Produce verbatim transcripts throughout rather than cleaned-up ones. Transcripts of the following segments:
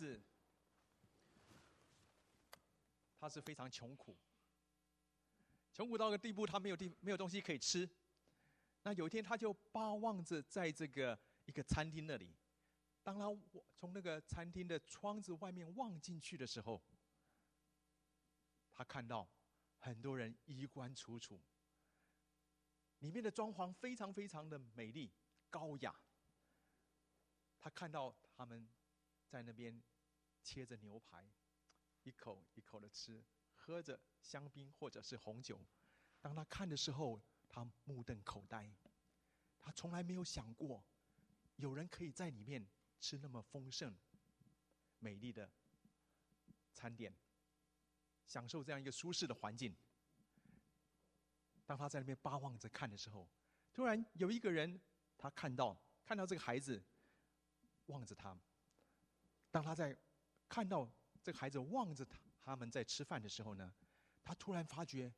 子，他是非常穷苦，穷苦到个地步，他没有地没有东西可以吃。那有一天，他就巴望着在这个一个餐厅那里，当他从那个餐厅的窗子外面望进去的时候，他看到很多人衣冠楚楚，里面的装潢非常非常的美丽高雅。他看到他们在那边切着牛排，一口一口的吃，喝着香槟或者是红酒。当他看的时候，他目瞪口呆。他从来没有想过，有人可以在里面吃那么丰盛、美丽的餐点，享受这样一个舒适的环境。当他在那边巴望着看的时候，突然有一个人，他看到看到这个孩子望着他。当他在看到这个孩子望着他他们在吃饭的时候呢，他突然发觉，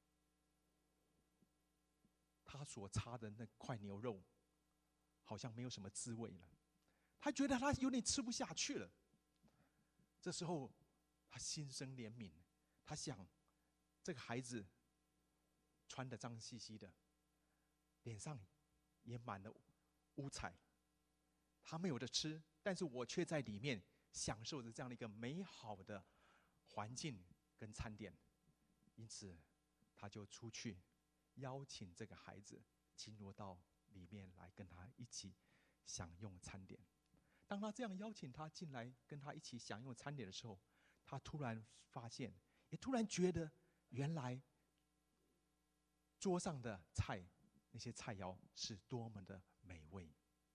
他所插的那块牛肉好像没有什么滋味了，他觉得他有点吃不下去了。这时候他心生怜悯，他想，这个孩子穿得脏兮兮的，脸上也满了污彩，他没有得吃，但是我却在里面享受着这样的一个美好的环境跟餐点。因此他就出去邀请这个孩子进入到里面来跟他一起享用餐点。当他这样邀请他进来跟他一起享用餐点的时候，他突然发现，也突然觉得，原来桌上的菜，那些菜肴是多么的美味。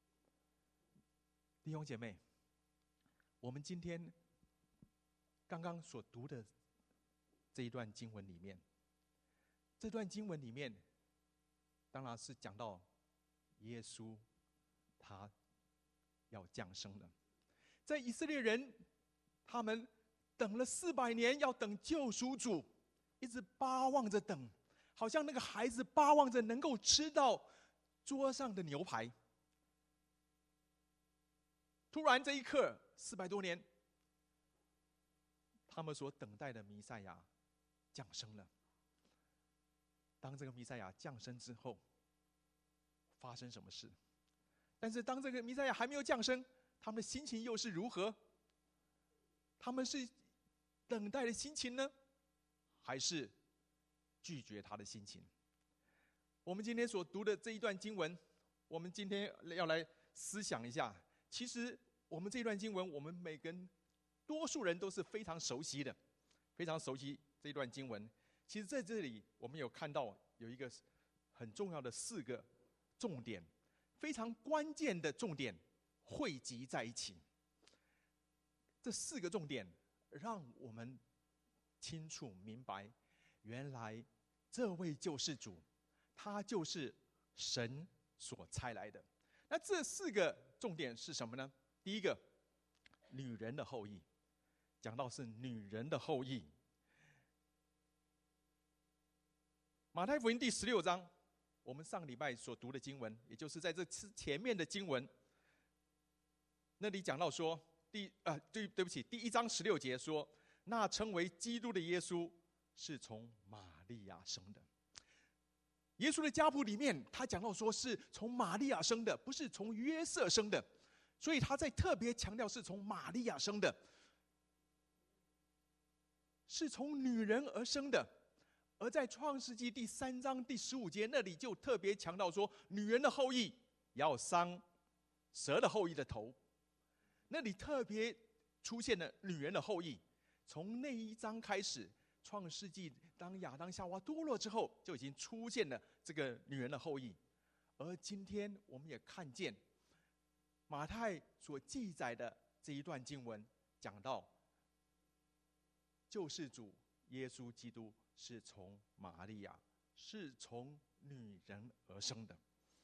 弟兄姐妹，我们今天刚刚所读的这一段经文里面，这段经文里面当然是讲到耶稣他要降生了。在以色列人，他们等了四百年，要等救赎主，一直巴望着等，好像那个孩子巴望着能够吃到桌上的牛排。突然这一刻，四百多年，他们所等待的弥赛亚降生了。当这个弥赛亚降生之后，发生什么事？但是当这个弥赛亚还没有降生，他们的心情又是如何？他们是等待的心情呢，还是拒绝他的心情？我们今天所读的这一段经文，我们今天要来思想一下。其实我们这一段经文，我们每个人多数人都是非常熟悉的，非常熟悉这一段经文。其实在这里我们有看到有一个很重要的四个重点，非常关键的重点汇集在一起。这四个重点让我们清楚明白，原来这位救世主，他就是神所差来的。那这四个重点是什么呢？第一个，女人的后裔，讲到是女人的后裔。马太福音第十六章，我们上礼拜所读的经文，也就是在这前面的经文，那里讲到说，第呃对对不起，第一章十六节说，那称为基督的耶稣是从玛利亚生的。耶稣的家谱里面，他讲到说是从玛利亚生的，不是从约瑟生的，所以他在特别强调是从玛利亚生的，是从女人而生的。而在创世纪第三章第十五节那里就特别强调说，女人的后裔要伤蛇的后裔的头，那里特别出现了女人的后裔。从那一章开始，创世纪当亚当夏娃堕落之后，就已经出现了这个女人的后裔。而今天我们也看见马太所记载的这一段经文，讲到救世主耶稣基督是从玛利亚，是从女人而生的。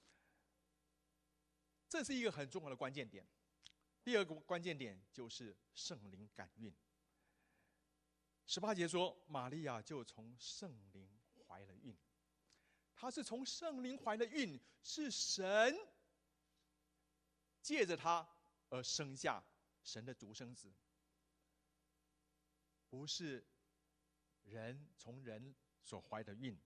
这是一个很重要的关键点。第二个关键点就是圣灵感孕。十八节说，玛利亚就从圣灵怀了孕。她是从圣灵怀了孕，是神借着她而生下神的独生子不是人从人所怀的孕。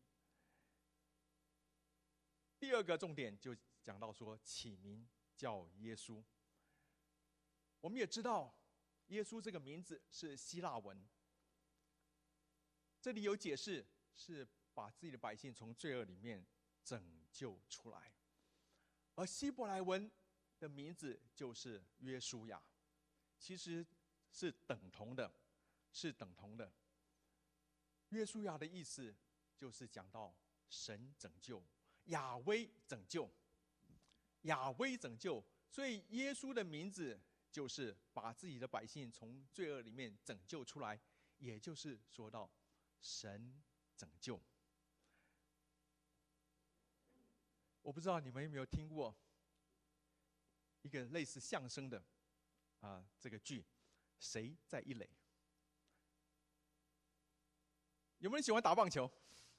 第二个重点就讲到说，起名叫耶稣。我们也知道，耶稣这个名字是希腊文，这里有解释，是把自己的百姓从罪恶里面拯救出来。而希伯来文的名字就是约书亚，其实是等同的，是等同的。约书亚的意思就是讲到神拯救，亚威拯救，亚威拯救。所以耶稣的名字就是把自己的百姓从罪恶里面拯救出来，也就是说到神拯救。我不知道你们有没有听过一个类似相声的啊、呃、这个剧，谁在一垒？有没有人喜欢打棒球？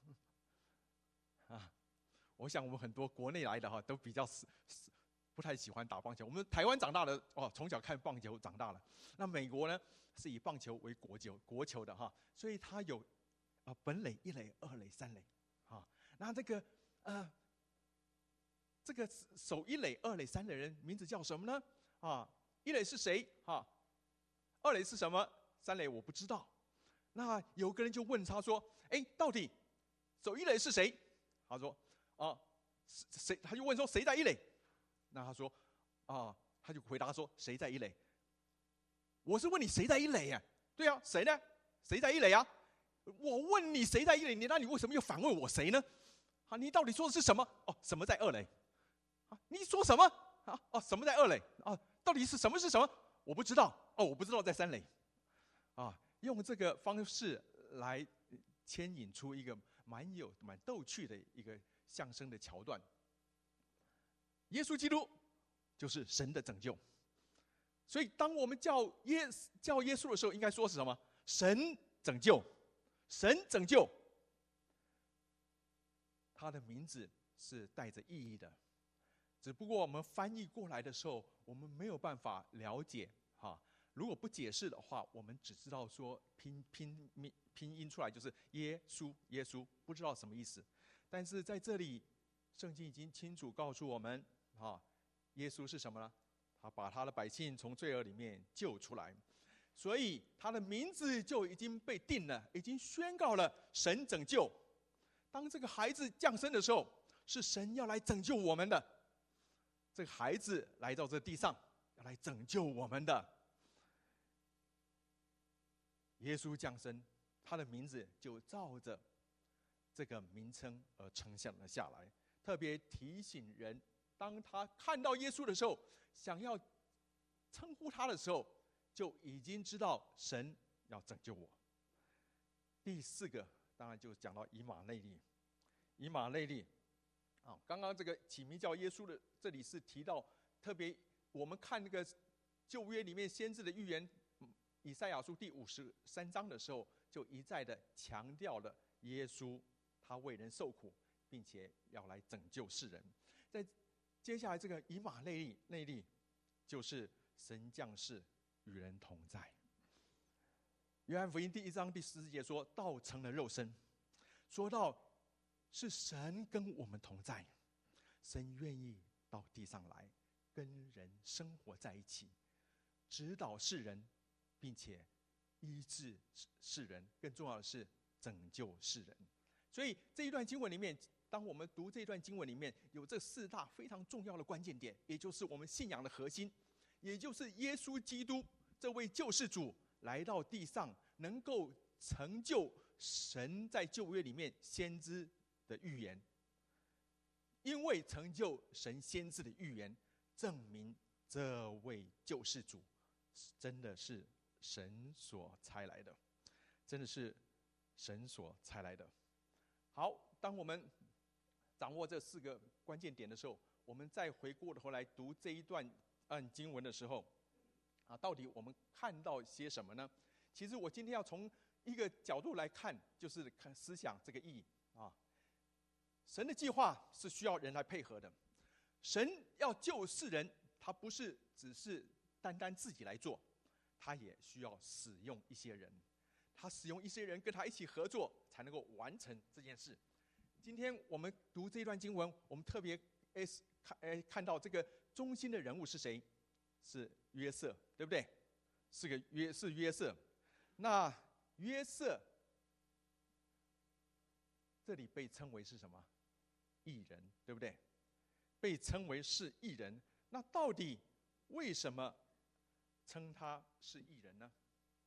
啊，我想我们很多国内来的哈都比较不太喜欢打棒球。我们台湾长大的哦，从小看棒球长大了。那美国呢是以棒球为国球国球的哈，所以它有啊本垒、一垒、二垒、三垒啊。那这个呃这个守一垒、二垒、三垒的人名字叫什么呢？啊，一垒是谁？哈，二垒是什么？三垒我不知道。那有个人就问他说：“哎，到底守一垒是谁？”他说：“啊，谁？”他就问说：“谁在一垒？”那他说：“啊，他就回答说：谁在一垒？”我是问你谁在一垒呀？对啊，谁呢？谁在一垒啊？我问你谁在一垒，你那你为什么又反问我谁呢？啊，你到底说的是什么？哦，什么在二垒？啊，你说什么？啊，哦，什么在二垒？啊，到底是什么是什么？我不知道。哦，我不知道在三垒。啊，用这个方式来牵引出一个蛮有蛮逗趣的一个相声的桥段。耶稣基督就是神的拯救，所以当我们叫耶叫耶稣的时候，应该说是什么？神拯救，神拯救。他的名字是带着意义的，只不过我们翻译过来的时候，我们没有办法了解哈。如果不解释的话，我们只知道说拼拼拼音出来就是耶稣，耶稣，不知道什么意思。但是在这里，圣经已经清楚告诉我们，啊，耶稣是什么呢？他把他的百姓从罪恶里面救出来，所以他的名字就已经被定了，已经宣告了神拯救。当这个孩子降生的时候，是神要来拯救我们的。这个孩子来到这地上，要来拯救我们的。耶稣降生，他的名字就照着这个名称而呈现了下来。特别提醒人，当他看到耶稣的时候，想要称呼他的时候，就已经知道神要拯救我。第四个，当然就讲到以马内利。以马内利，啊，刚刚这个起名叫耶稣的，这里是提到特别我们看那个旧约里面先知的预言，以赛亚书第五十三章的时候，就一再的强调了耶稣他为人受苦，并且要来拯救世人。在接下来这个以马内利，内利就是神降世与人同在。约翰福音第一章第十节说，道成了肉身，说到是神跟我们同在，神愿意到地上来跟人生活在一起，指导世人，并且医治世人，更重要的是拯救世人。所以这一段经文里面，当我们读这一段经文里面，有这四大非常重要的关键点，也就是我们信仰的核心，也就是耶稣基督这位救世主来到地上，能够成就神在旧约里面先知的预言。因为成就神先知的预言，证明这位救世主真的是神所差来的，真的是神所差来的。好，当我们掌握这四个关键点的时候，我们再回过头来读这一段按经文的时候，啊，到底我们看到些什么呢？其实我今天要从一个角度来看，就是看思想这个意义啊。神的计划是需要人来配合的，神要救世人，他不是只是单单自己来做，他也需要使用一些人。 他使用一些人跟他一起合作，才能够完成这件事。今天我们读这段经文，我们特别诶看诶看到这个中心的人物是谁？是约瑟，对不对？是个约是约瑟。那约瑟这里被称为是什么？义人，对不对？被称为是义人。那到底为什么称他是义人呢？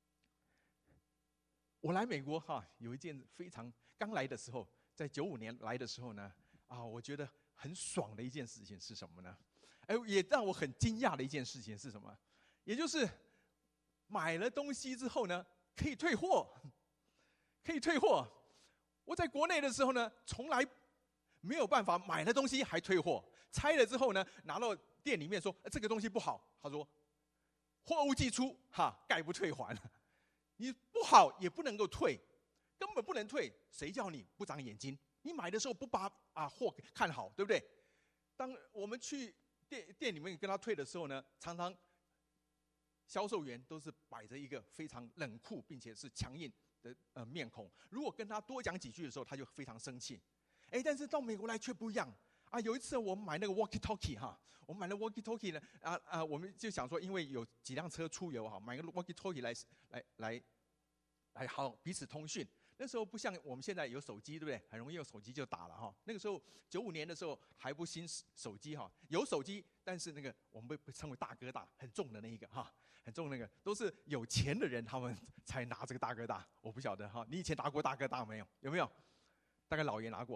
我来美国哈，有一件非常刚来的时候，在九五年来的时候呢，啊，我觉得很爽的一件事情是什么呢？哎，也让我很惊讶的一件事情是什么？也就是买了东西之后呢，可以退货，可以退货。我在国内的时候呢，从来没有办法买了东西还退货，拆了之后呢，拿到店里面说这个东西不好，他说货物寄出，哈，概不退还。你不好也不能够退，根本不能退，谁叫你不长眼睛？你买的时候不把啊货看好，对不对？当我们去店店里面跟他退的时候呢，常常销售员都是摆着一个非常冷酷并且是强硬的呃面孔。如果跟他多讲几句的时候，他就非常生气。哎，但是到美国来却不一样啊！有一次我们买那个 walkie talkie 哈，我们买了 walkie talkie 呢，啊啊，我们就想说，因为有几辆车出游哈，买个 walkie talkie 来来来来好彼此通讯。那时候不像我们现在有手机，对不对？很容易用手机就打了哈。那个时候九五年的时候还不兴手机哈，有手机，但是那个我们被被称为大哥大，很重的那一个哈，很重的那个，都是有钱的人他们才拿这个大哥大。我不晓得哈，你以前拿过大哥大没有？有没有？大概老爷拿过，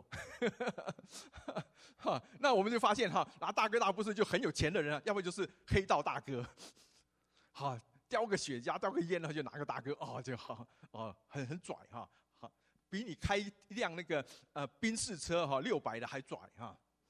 哈，那我们就发现哈，拿大哥大不是就很有钱的人啊，要不就是黑道大哥，哈，叼个雪茄，叼个烟，然后就拿个大哥，哦，就好，哦，很很拽哈，好，比你开一辆那个呃宾士车哈六百的还拽哈。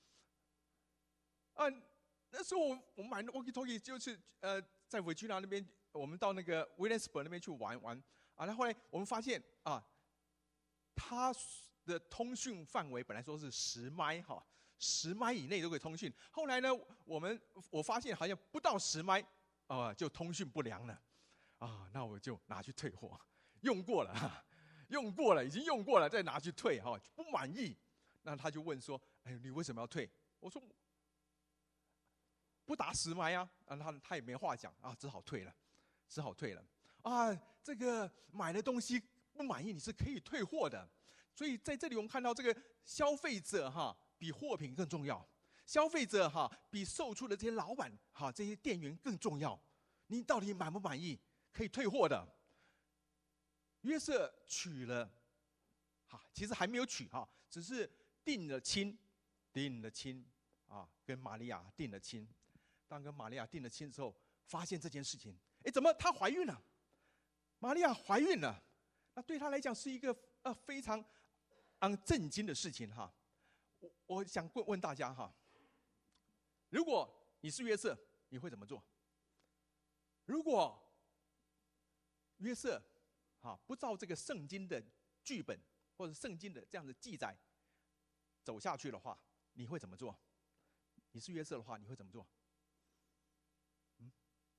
啊，那时候我我们买 walkie talkie 就是呃在维吉尼亚那边，我们到那个威廉斯堡那边去玩玩啊，然后后来我们发现啊，他的通讯范围本来说是十麦哈，十麦以内都可以通讯。后来呢，我们我发现好像不到十麦，啊、呃，就通讯不良了，啊，那我就拿去退货，用过了哈，用过了，已经用过了，再拿去退哈，不满意。那他就问说：“哎，你为什么要退？”我说：“不达十麦啊。”啊，他他也没话讲啊，只好退了，只好退了。啊，这个买的东西不满意，你是可以退货的。所以在这里我们看到这个消费者哈比货品更重要，消费者哈比售出的这些老板哈这些店员更重要。你到底满不满意？可以退货的。约瑟娶了，哈，其实还没有娶哈，只是定了亲，定了亲啊，跟玛利亚定了亲。当跟玛利亚定了亲之后，发现这件事情，哎，怎么她怀孕了？玛利亚怀孕了，那对她来讲是一个呃非常让震惊的事情哈。我我想问问大家哈，如果你是约瑟，你会怎么做？如果约瑟哈不照这个圣经的剧本或者圣经的这样的记载走下去的话，你会怎么做？你是约瑟的话，你会怎么做？嗯？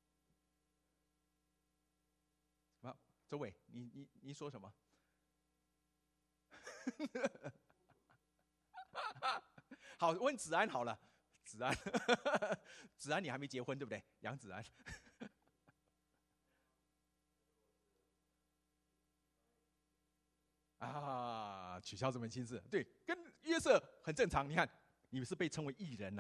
啊，周伟，你你你说什么？好，问子安好了，子安，子安你还没结婚对不对？杨子安。啊，取消这门亲事，对，跟约瑟很正常。你看，你是被称为义人呐、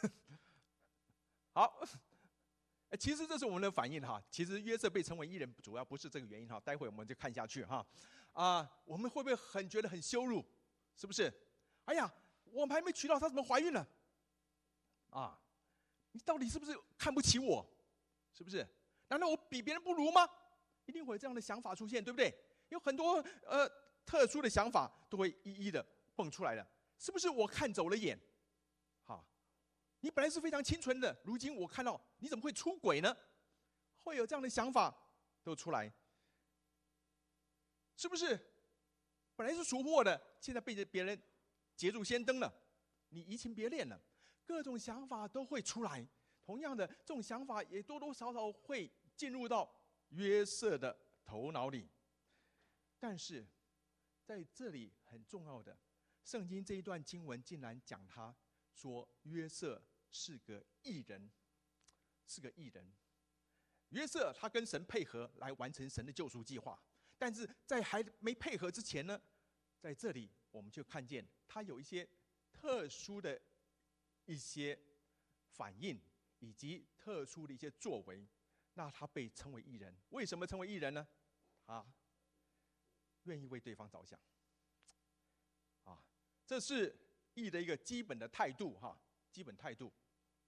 啊。好，其实这是我们的反应哈。其实约瑟被称为义人，主要不是这个原因哈。待会我们就看下去哈。啊，我们会不会很觉得很羞辱？是不是？哎呀，我们还没娶到，她怎么怀孕了？啊，你到底是不是看不起我？是不是？难道我比别人不如吗？一定会有这样的想法出现，对不对？有很多呃特殊的想法都会一一的蹦出来了，是不是我看走了眼？好，你本来是非常清纯的，如今我看到你怎么会出轨呢？会有这样的想法都出来，是不是？本来是属货的，现在被别人捷足先登了，你移情别恋了，各种想法都会出来。同样的，这种想法也多多少少会进入到约瑟的头脑里。 但是在这里很重要的，圣经这一段经文竟然讲他说约瑟是个义人，是个义人。约瑟他跟神配合来完成神的救赎计划，但是在还没配合之前呢，在这里我们就看见他有一些特殊的一些反应，以及特殊的一些作为。那他被称为义人，为什么称为义人呢？他愿意为对方着想，啊，这是义的一个基本的态度哈，基本态度，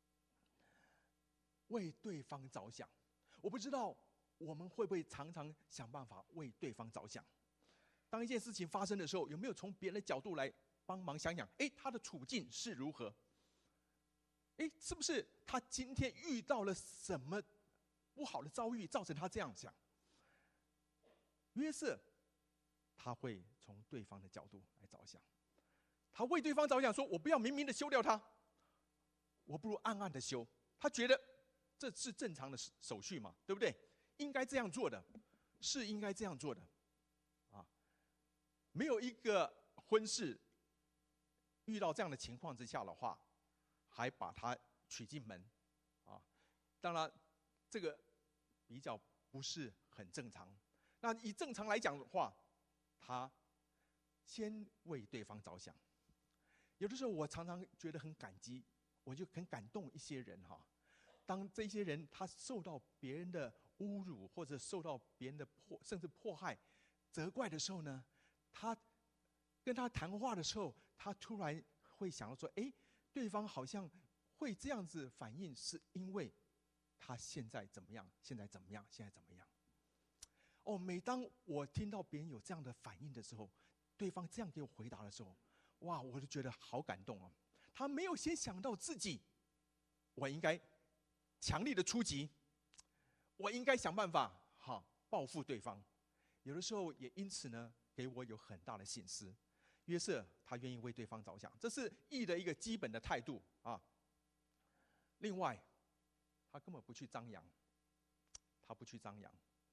为对方着想。我不知道我们会不会常常想办法为对方着想。当一件事情发生的时候，有没有从别人的角度来帮忙想想？哎，他的处境是如何？哎，是不是他今天遇到了什么不好的遭遇，造成他这样想？约瑟他会从对方的角度来着想，他为对方着想，说我不要明明的休掉他，我不如暗暗的休。他觉得这是正常的手续嘛，对不对？应该这样做的，是应该这样做的啊。没有一个婚事遇到这样的情况之下的话，还把他娶进门啊，当然这个比较不是很正常。那以正常来讲的话，他先为对方着想。有的时候我常常觉得很感激，我就很感动一些人哈。当这些人他受到别人的侮辱，或者受到别人的迫甚至迫害、责怪的时候呢，他跟他谈话的时候，他突然会想到说：哎，对方好像会这样子反应，是因为他现在怎么样？现在怎么样？现在怎么样？哦，每当我听到别人有这样的反应的时候，对方这样给我回答的时候，哇，我就觉得好感动哦。他没有先想到自己，我应该强力的出击，我应该想办法好报复对方。有的时候也因此呢，给我有很大的省思。约瑟他愿意为对方着想，这是义的一个基本的态度啊。另外，他根本不去张扬，他不去张扬。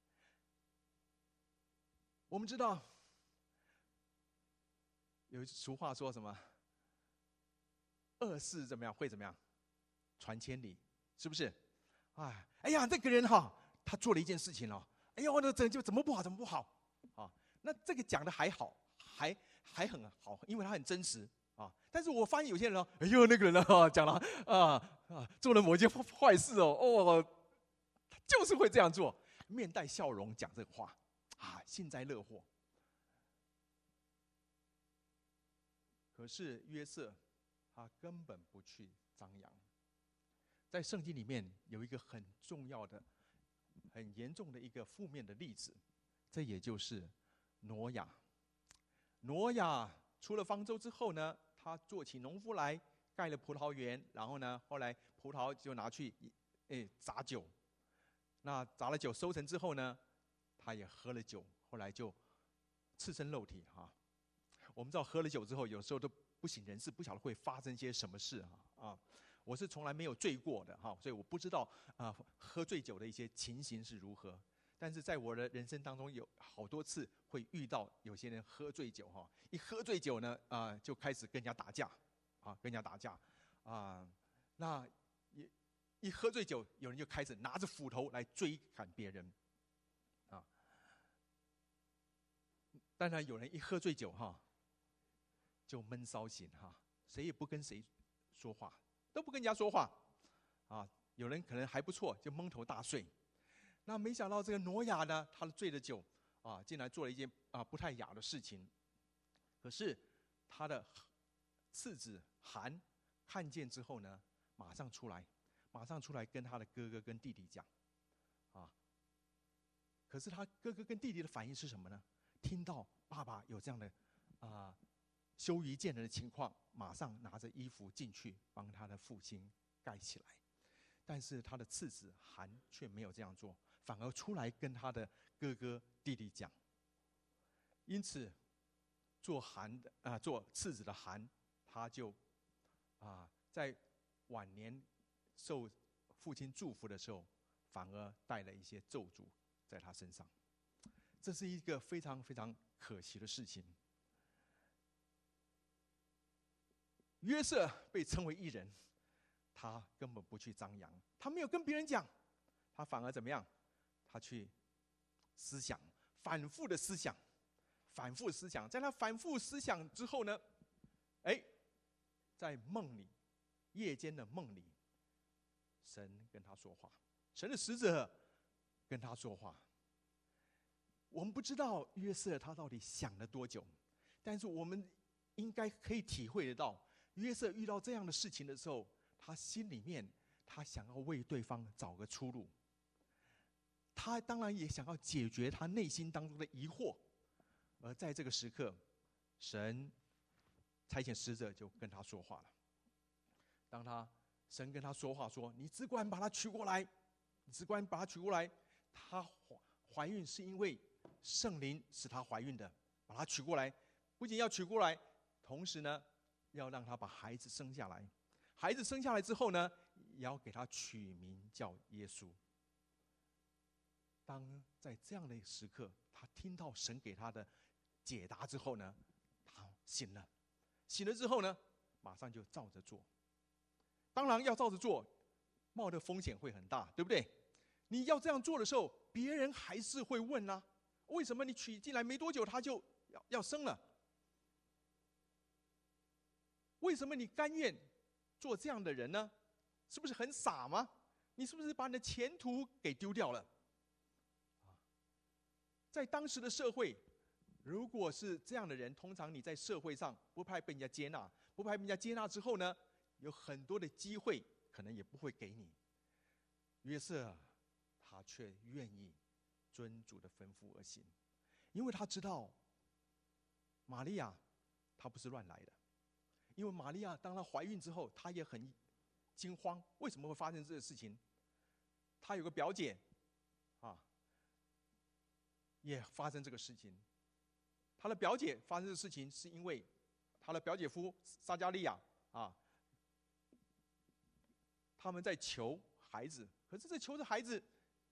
我们知道有一俗话说什么？恶事怎么样会怎么样？传千里，是不是？哎，哎呀，这个人哈，他做了一件事情哦，哎呦，那怎就怎么不好，怎么不好啊？那这个讲的还好，还还很好，因为他很真实啊。但是我发现有些人哦，哎呦，那个人啊，讲了啊啊，做了某件坏事哦，哦，他就是会这样做，面带笑容讲这个话啊，幸灾乐祸。可是约瑟，他根本不去张扬。在圣经里面有一个很重要的、很严重的一个负面的例子，这也就是挪亚。挪亚出了方舟之后呢，他做起农夫来，盖了葡萄园，然后呢，后来葡萄就拿去诶榨酒。那榨了酒收成之后呢，他也喝了酒，后来就赤身露体哈。我们知道喝了酒之后，有时候都不省人事，不晓得会发生些什么事哈啊。我是从来没有醉过的哈，所以我不知道啊喝醉酒的一些情形是如何。但是在我的人生当中，有好多次会遇到有些人喝醉酒哈，一喝醉酒呢啊就开始跟人家打架啊，跟人家打架啊，那一一喝醉酒，有人就开始拿着斧头来追赶别人啊。当然有人一喝醉酒哈，就闷骚型哈，谁也不跟谁说话。都不跟人家说话，啊，有人可能还不错，就蒙头大睡。那没想到这个挪亚呢，他醉了酒，啊，竟然做了一件啊不太雅的事情。可是他的次子含看见之后呢，马上出来，马上出来跟他的哥哥跟弟弟讲，啊。可是他哥哥跟弟弟的反应是什么呢？听到爸爸有这样的啊。羞于见人的情况，马上拿着衣服进去帮他的父亲盖起来。但是他的次子含却没有这样做，反而出来跟他的哥哥弟弟讲。因此，做含的啊、呃，做次子的含，他就啊、呃，在晚年受父亲祝福的时候，反而带了一些咒诅在他身上。 这是一个非常非常可惜的事情。约瑟被称为义人，他根本不去张扬，他没有跟别人讲，他反而怎么样？他去思想，反复的思想，反复思想，在他反复思想之后呢，哎，在梦里，夜间的梦里，神跟他说话，神的使者跟他说话。我们不知道约瑟他到底想了多久，但是我们应该可以体会得到，约瑟遇到这样的事情的时候，他心里面他想要为对方找个出路，他当然也想要解决他内心当中的疑惑。而在这个时刻，神差遣使者就跟他说话了。当他神跟他说话说：“你只管把他娶过来，你只管把他娶过来。她怀孕是因为圣灵使她怀孕的，把她娶过来。不仅要娶过来，同时呢，要让她把孩子生下来。孩子生下来之后呢，也要给他取名叫耶稣。”当在这样的时刻，他听到神给他的解答之后呢，他醒了。醒了之后呢，马上就照着做。当然要照着做，冒的风险会很大，对不对？你要这样做的时候，别人还是会问啊，为什么你娶进来没多久他就要要生了？为什么你甘愿做这样的人呢？是不是很傻吗？你是不是把你的前途给丢掉了？在当时的社会，如果是这样的人，通常你在社会上不怕被人家接纳，不怕被人家接纳之后呢，有很多的机会可能也不会给你。约瑟他却愿意遵主的吩咐而行，因为他知道玛利亚她不是乱来的。因为玛利亚当她怀孕之后，她也很惊慌，为什么会发生这个事情？她有个表姐啊，也发生这个事情。她的表姐发生的事情是因为她的表姐夫撒迦利亚啊，他们在求孩子，可是这求着孩子，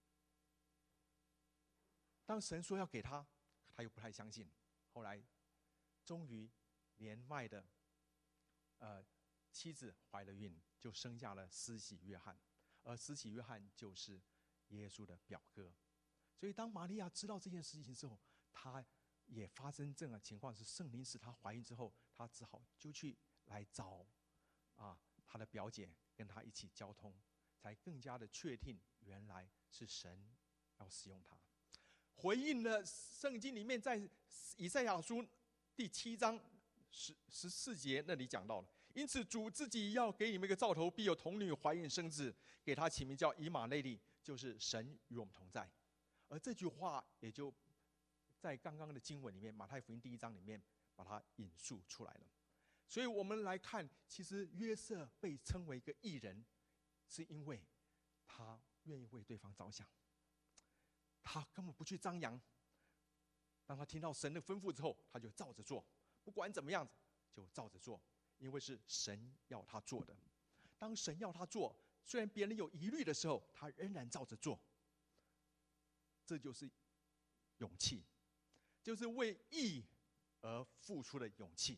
当神说要给他，他又不太相信。后来终于年迈的呃妻子怀了孕，就生下了施洗约翰，而施洗约翰就是耶稣的表哥。所以当玛利亚知道这件事情之后，她也发生这样的情况，是圣灵使她怀孕之后，她只好就去来找啊她的表姐，跟她一起交通，才更加的确定原来是神要使用她。回应了圣经里面在以赛亚书第七章十十四节那里讲到了，因此主自己要给你们一个兆头，必有童女怀孕生子，给她起名叫以马内利，就是神与我们同在。而这句话也就在刚刚的经文里面，马太福音第一章里面把它引述出来了。所以我们来看，其实约瑟被称为一个义人，是因为他愿意为对方着想，他根本不去张扬。当他听到神的吩咐之后，他就照着做，不管怎么样就照着做，因为是神要他做的。当神要他做，虽然别人有疑虑的时候，他仍然照着做。这就是勇气，就是为义而付出的勇气。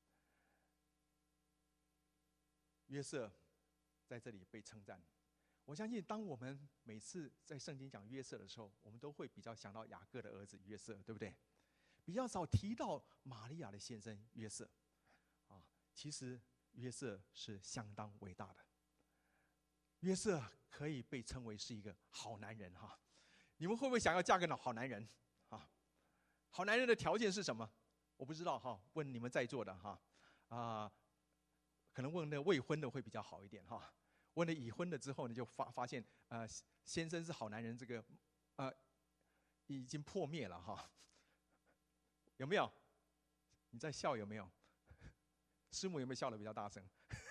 约瑟在这里被称赞。我相信当我们每次在圣经讲约瑟的时候，我们都会比较想到雅各的儿子约瑟，对不对？比较少提到玛利亚的先生约瑟啊。其实约瑟是相当伟大的，约瑟可以被称为是一个好男人哈。你们会不会想要嫁个好男人啊？好男人的条件是什么？我不知道哈，问你们在座的哈啊，可能问那未婚的会比较好一点哈。问了已婚的之后呢，就发发现呃先生是好男人这个呃已经破灭了哈。有没有？你在笑有没有？师母有没有笑得比较大声？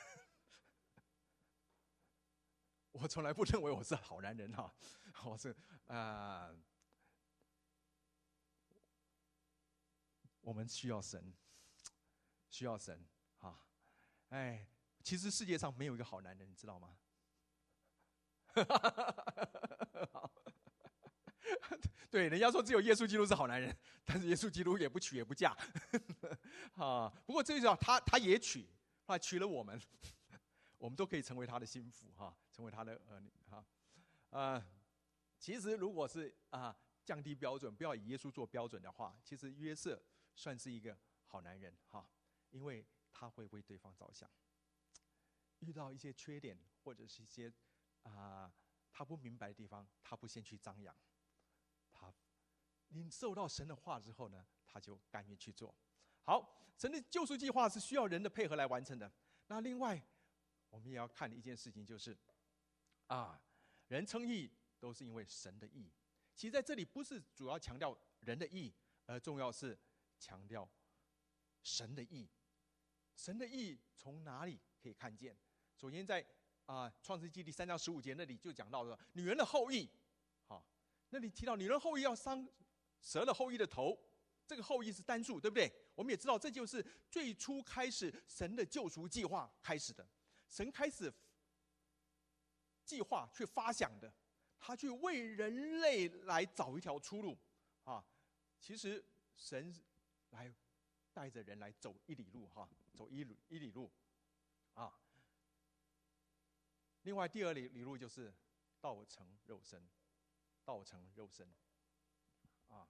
我从来不认为我是好男人哈，我是啊、呃，我们需要神，需要神啊！哎，其实世界上没有一个好男人，你知道吗？ 对，人家说只有耶稣基督是好男人，但是耶稣基督也不娶也不嫁。啊，不过这个他他也娶，他娶了我们，我们都可以成为他的心腹哈，成为他的儿女哈。啊，其实如果是啊降低标准，不要以耶稣做标准的话，其实约瑟算是一个好男人哈，因为他会为对方着想。遇到一些缺点或者是一些啊他不明白的地方，他不先去张扬。他领受到神的话之后呢，他就甘愿去做。好，神的救赎计划是需要人的配合来完成的。那另外，我们也要看一件事情，就是啊，人称义都是因为神的义。其实在这里不是主要强调人的义，而重要是强调神的义。神的义从哪里可以看见？首先在啊创世纪第三章十五节那里就讲到了女人的后裔。那里提到女人后裔要伤蛇的后裔的头，这个后裔是单数，对不对？我们也知道，这就是最初开始神的救赎计划开始的。神开始计划去发想的，他去为人类来找一条出路啊。其实神来带着人来走一里路哈，走一里一里路啊。另外第二里里路就是道成肉身。道成肉身，啊，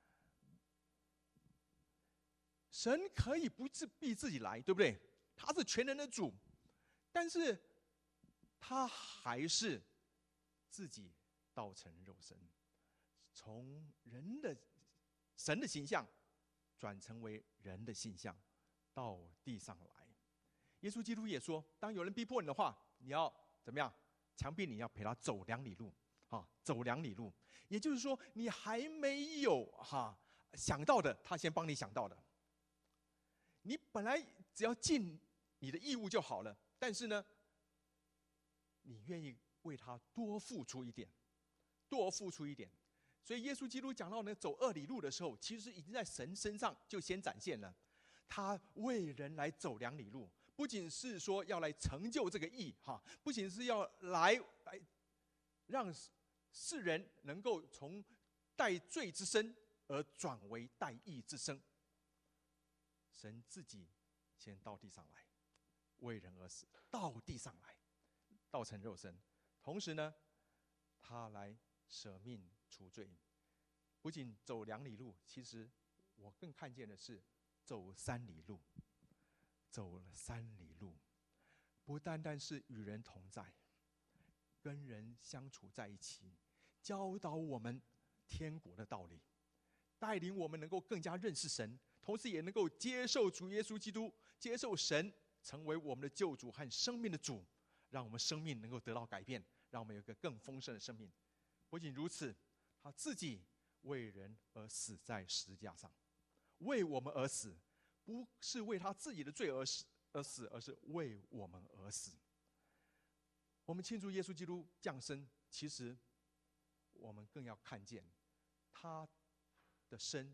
神可以不自必自己来，对不对？他是全能的主，但是他还是自己道成肉身，从人的神的形象转成为人的形象，到地上来。耶稣基督也说，当有人逼迫你的话，你要怎么样？强逼你要陪他走两里路。啊，走两里路，也就是说，你还没有哈、啊、想到的，他先帮你想到的。你本来只要尽你的义务就好了，但是呢，你愿意为他多付出一点，多付出一点。所以耶稣基督讲到呢，走二里路的时候，其实已经在神身上就先展现了，他为人来走两里路，不仅是说要来成就这个义哈，不仅是要来来让世人能够从带罪之身而转为带义之身。神自己先到地上来，为人而死，到地上来，道成肉身。同时呢，他来舍命除罪。不仅走两里路，其实我更看见的是走三里路。走了三里路，不单单是与人同在，跟人相处在一起，教导我们天国的道理，带领我们能够更加认识神，同时也能够接受主耶稣基督，接受神成为我们的救主和生命的主，让我们生命能够得到改变，让我们有一个更丰盛的生命。不仅如此，他自己为人而死在十字架上，为我们而死，不是为他自己的罪而死，而死，而是为我们而死。我们庆祝耶稣基督降生，其实我们更要看见他的生，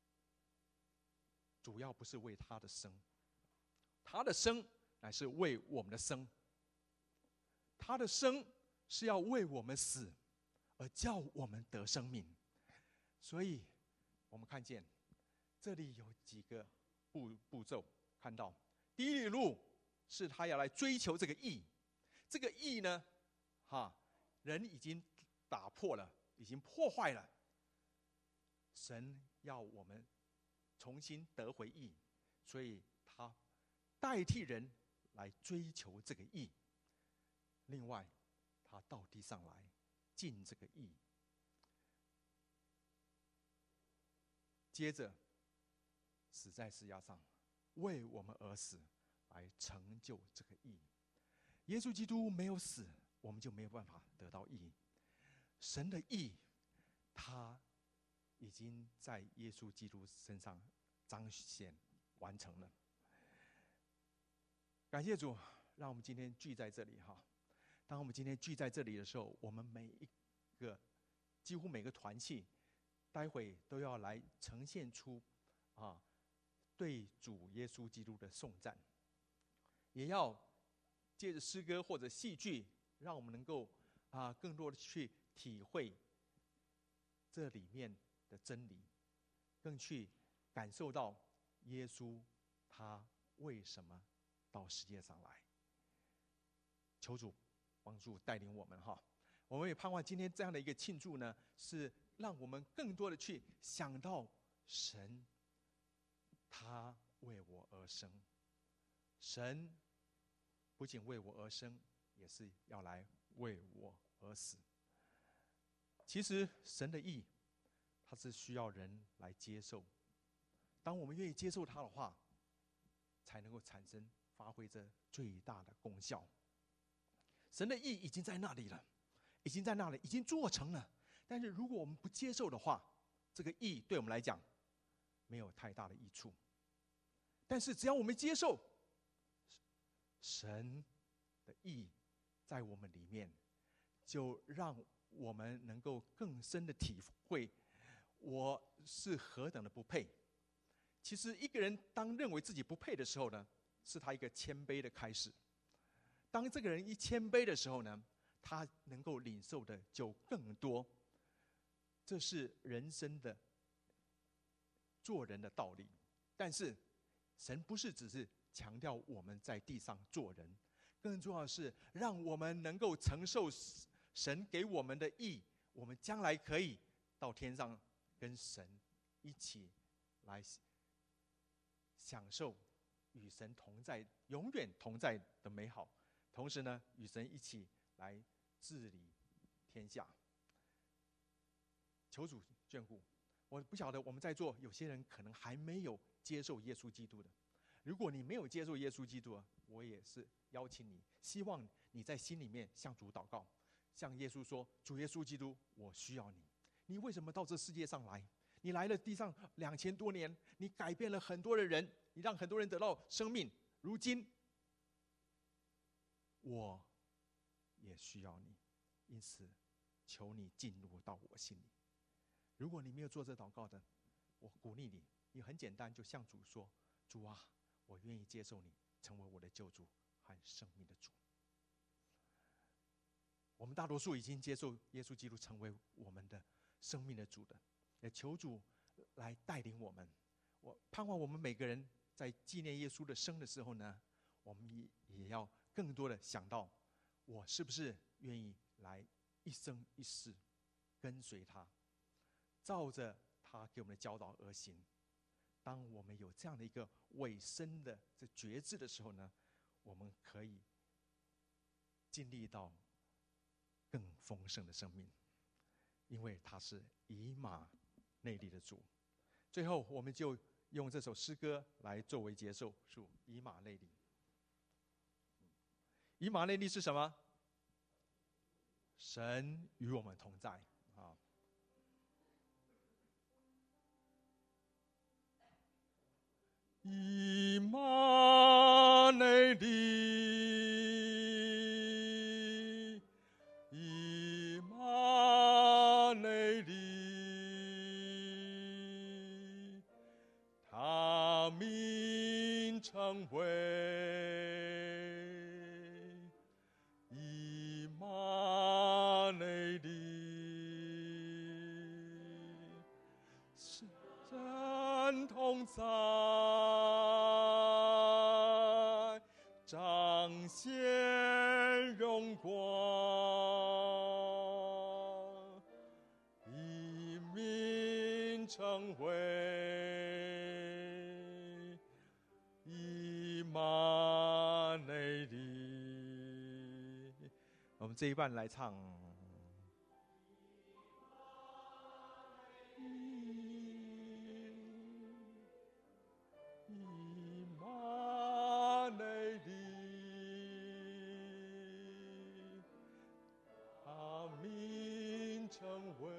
主要不是为他的生，他的生乃是为我们的生，他的生是要为我们死，而叫我们得生命。所以我们看见这里有几个步步骤，看到第一里路是他要来追求这个义，这个义呢，哈，人已经打破了，已经破坏了，神要我们重新得回义，所以他代替人来追求这个义。另外，他到地上来尽这个义，接着死在十字架上，为我们而死，来成就这个义。耶稣基督没有死，我们就没有办法得到义。神的义，他已经在耶稣基督身上彰显完成了。感谢主，让我们今天聚在这里哈。当我们今天聚在这里的时候，我们每一个几乎每个团契，待会都要来呈现出啊对主耶稣基督的颂赞，也要借着诗歌或者戏剧，让我们能够啊更多的去体会这里面的真理，更去感受到耶稣他为什么到世界上来。求主帮助带领我们哈，我们也盼望今天这样的一个庆祝呢，是让我们更多的去想到神，他为我而生，神不仅为我而生，也是要来为我而死。其实神的意，他是需要人来接受。当我们愿意接受他的话，才能够产生发挥着最大的功效。神的意已经在那里了，已经在那里，已经做成了。但是如果我们不接受的话，这个意对我们来讲没有太大的益处。但是只要我们接受神的意在我们里面，就让我们能够更深的体会我是何等的不配。其实一个人当认为自己不配的时候呢，是他一个谦卑的开始。当这个人一谦卑的时候呢，他能够领受的就更多。这是人生的做人的道理。但是神不是只是强调我们在地上做人，更重要的是让我们能够承受神给我们的义，我们将来可以到天上跟神一起来享受与神同在、永远同在的美好。同时呢，与神一起来治理天下。求主眷顾。我不晓得我们在座有些人可能还没有接受耶稣基督的。如果你没有接受耶稣基督，我也是邀请你，希望你在心里面向主祷告，向耶稣说：主耶稣基督，我需要你。你为什么到这世界上来？你来了地上两千多年，你改变了很多的人，你让很多人得到生命。如今我也需要你，因此求你进入到我心里。如果你没有做这祷告的，我鼓励你，你很简单，就向主说：主啊，我愿意接受你成为我的救主和生命的主。我们大多数已经接受耶稣基督成为我们的生命的主的，也求主来带领我们。我盼望我们每个人在纪念耶稣的生的时候呢，我们也要更多的想到，我是不是愿意来一生一世跟随他，照着他给我们的教导而行。当我们有这样的一个委身的这觉知的时候呢，我们可以经历到更丰盛的生命，因为他是以马内利的主。最后我们就用这首诗歌来作为结束，属以马内利。以马内利是什么？神与我们同在啊！以马内利，以马内利，他名称为以马内利，是神同在，彰显荣光，以名称为以马内利。我们这一半来唱。以马内利，他名称为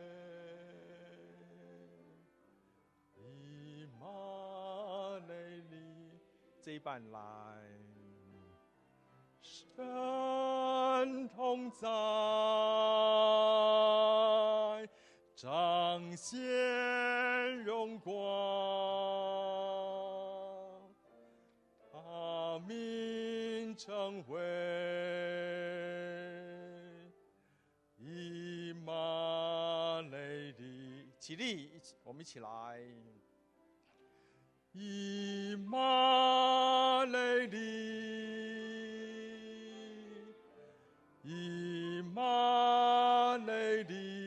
以马内利。这一半来。神同在，彰显荣光，他名称为以马内利。 起立，一起，我们一起来。以马内利，以马内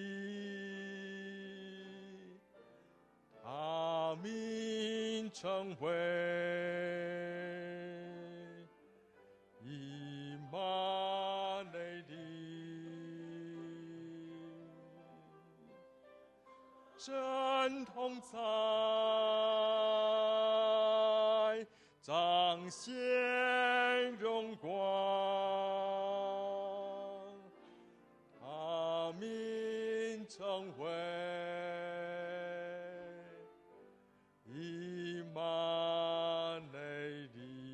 利，他名称为以马内利，神同在，彰显荣光，他名称为以马内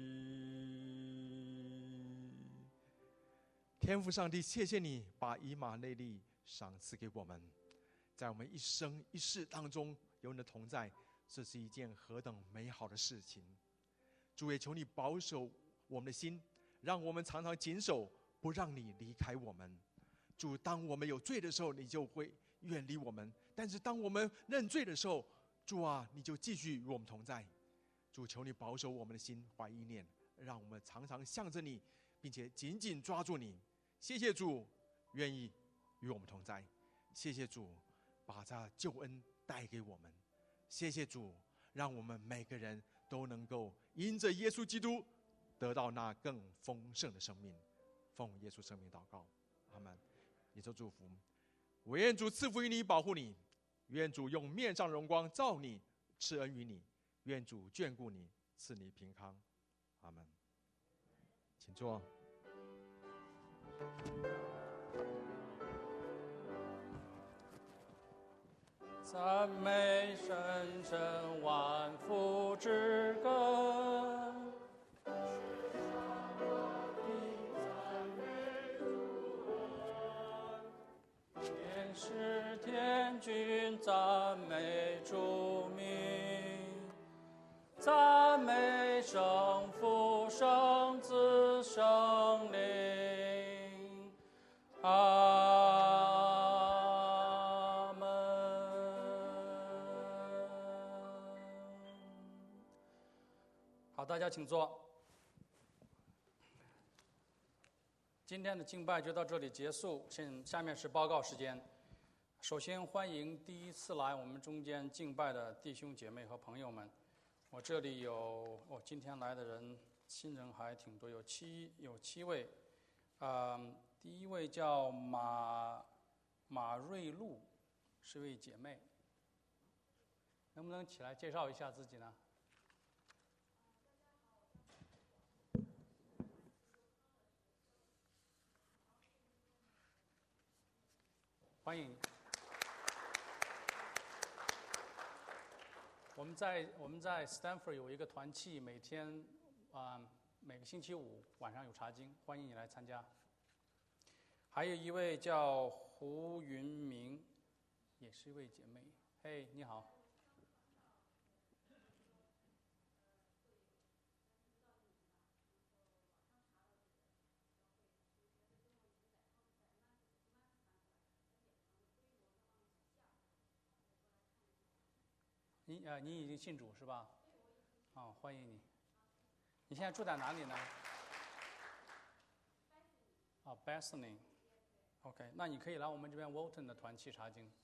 利。天父上帝，谢谢你把以马内利赏赐给我们，在我们一生一世当中有你的同在，这是一件何等美好的事情。主也求你保守我们的心，让我们常常谨守，不让你离开我们。主，当我们有罪的时候，你就会远离我们；但是当我们认罪的时候，主啊，你就继续与我们同在。主，求你保守我们的心怀意念，让我们常常向着你，并且紧紧抓住你。谢谢主，愿意与我们同在。谢谢主，把这救恩带给我们。谢谢主，让我们每个人都能够因着耶稣基督得到那更丰盛的生命。奉耶稣生命祷告，阿们。也就祝福，我愿主赐福于你，保护你；愿主用面上荣光照你，赐恩于你；愿主眷顾你，赐你平康。阿们。请坐。 赞美神圣万福之根，天使天君赞美主名，赞美圣父圣子圣灵。阿门。好，大家请坐。今天的敬拜就到这里结束，现下面是报告时间。首先欢迎第一次来我们中间敬拜的弟兄姐妹和朋友们。我这里有，哦，今天来的人新人还挺多，有七有七位。嗯，第一位叫马马瑞露，是位姐妹，能不能起来介绍一下自己呢？欢迎。我们在我们在 Stanford 有一个团契，每天啊、呃、每个星期五晚上有查经，欢迎你来参加。还有一位叫胡云明，也是一位姐妹。嘿，你好。你呃，你已经信主是吧？啊、哦，欢迎你。你现在住在哪里呢？啊 ，Bethany。OK， 那你可以来我们这边 Walton 的团契查经。